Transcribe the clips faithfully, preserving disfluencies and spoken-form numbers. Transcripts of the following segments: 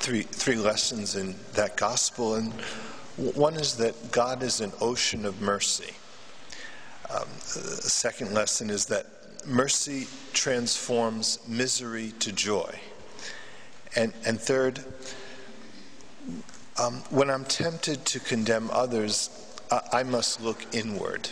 three three lessons in that gospel, and one is that God is an ocean of mercy. Um, the second lesson is that mercy transforms misery to joy. And, and third, um, when I'm tempted to condemn others, I, I must look inward.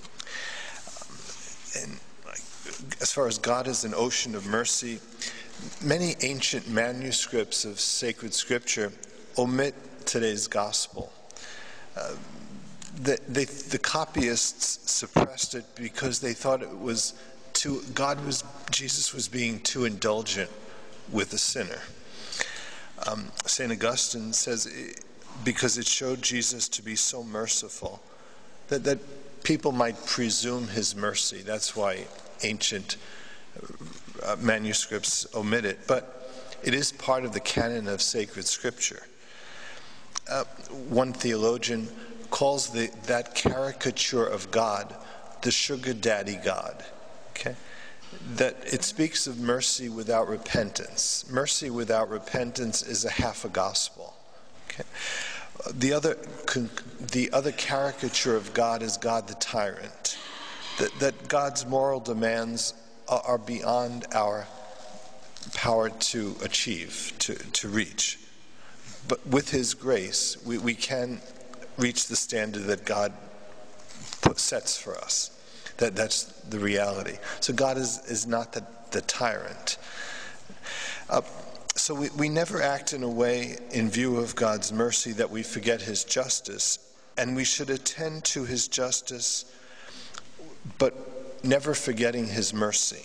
Um, and like, as far as God is an ocean of mercy, many ancient manuscripts of sacred scripture omit today's gospel. Uh, the, they, the copyists suppressed it because they thought it was too, God was, Jesus was being too indulgent with the sinner. Um, Saint Augustine says, because it showed Jesus to be so merciful, that, that people might presume his mercy. That's why ancient uh, manuscripts omit it. But it is part of the canon of sacred scripture. Uh, one theologian calls the, that caricature of God the sugar daddy God. Okay? That it speaks of mercy without repentance. Mercy without repentance is a half a gospel. Okay? The other, the other caricature of God is God the tyrant. That, that God's moral demands are beyond our power to achieve, to, to reach. But with his grace, we, we can reach the standard that God put, sets for us. That, that's the reality. So God is, is not the, the tyrant. Uh, so we, we never act in a way, in view of God's mercy, that we forget his justice. And we should attend to his justice, but never forgetting his mercy.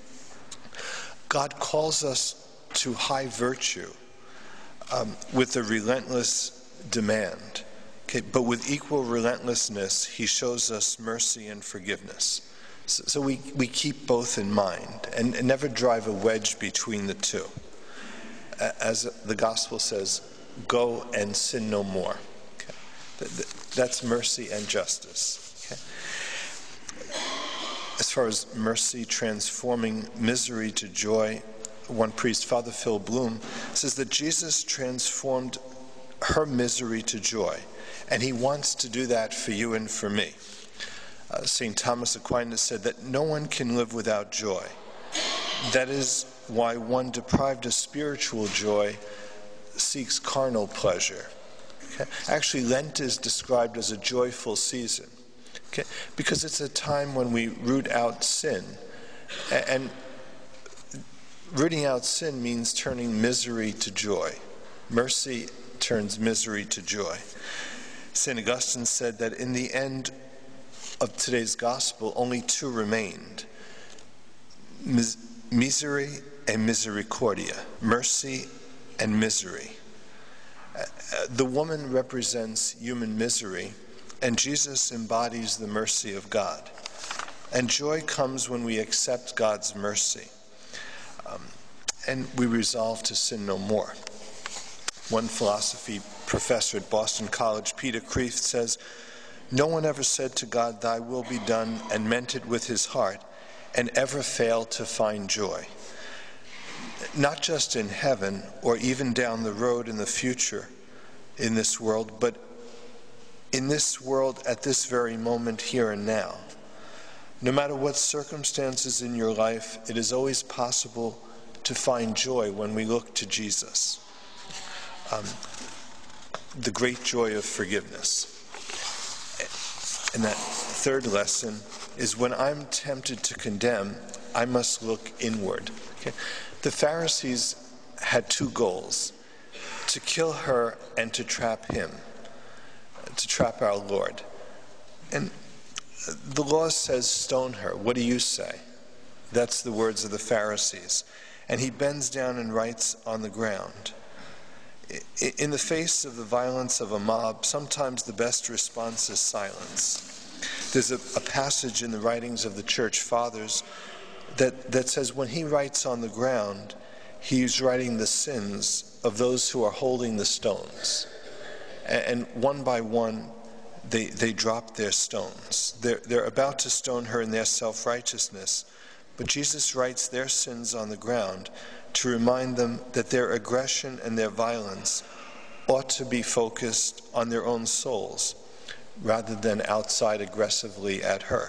God calls us to high virtue um, with a relentless demand. Okay, but with equal relentlessness, he shows us mercy and forgiveness. So, so we, we keep both in mind and, and never drive a wedge between the two. As the gospel says, go and sin no more. Okay? That's mercy and justice. Okay? As far as mercy transforming misery to joy, one priest, Father Phil Bloom, says that Jesus transformed her misery to joy. And he wants to do that for you and for me. Uh, Saint Thomas Aquinas said that no one can live without joy. That is why one deprived of spiritual joy seeks carnal pleasure. Okay? Actually, Lent is described as a joyful season, okay? Because it's a time when we root out sin. And rooting out sin means turning misery to joy. Mercy turns misery to joy. Saint Augustine said that in the end of today's gospel, only two remained: Mis- misery and misericordia, mercy and misery. Uh, the woman represents human misery, and Jesus embodies the mercy of God. And joy comes when we accept God's mercy, um, and we resolve to sin no more. One philosophy professor at Boston College, Peter Kreeft, says, "No one ever said to God, 'Thy will be done,' and meant it with his heart, and ever failed to find joy. Not just in heaven or even down the road in the future in this world, but in this world at this very moment, here and now. No matter what circumstances in your life, it is always possible to find joy when we look to Jesus." Um, the great joy of forgiveness. And that third lesson is, when I'm tempted to condemn, I must look inward. Okay? The Pharisees had two goals: to kill her and to trap him, to trap our Lord. And the law says, stone her. What do you say? That's the words of the Pharisees. And he bends down and writes on the ground. In the face of the violence of a mob, sometimes the best response is silence. There's a, a passage in the writings of the Church Fathers that, that says when he writes on the ground, he's writing the sins of those who are holding the stones. And, and one by one, they, they drop their stones. They're, they're about to stone her in their self-righteousness, but Jesus writes their sins on the ground to remind them that their aggression and their violence ought to be focused on their own souls rather than outside aggressively at her.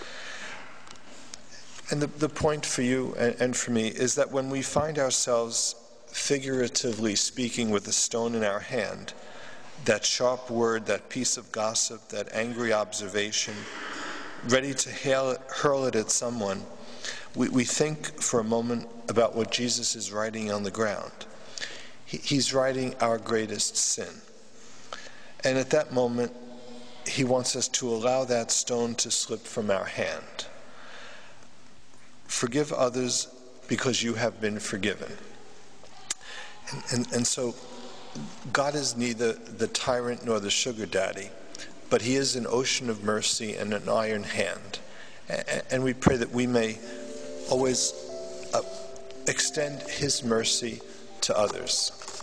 And the, the point for you and, and for me is that when we find ourselves figuratively speaking with a stone in our hand, that sharp word, that piece of gossip, that angry observation, ready to hail it, hurl it at someone, we, we think for a moment about what Jesus is writing on the ground. He, he's writing our greatest sin. And at that moment, he wants us to allow that stone to slip from our hand. Forgive others because you have been forgiven. And, and, and so God is neither the tyrant nor the sugar daddy, but he is an ocean of mercy and an iron hand. And, and we pray that we may always uh, extend his mercy to others.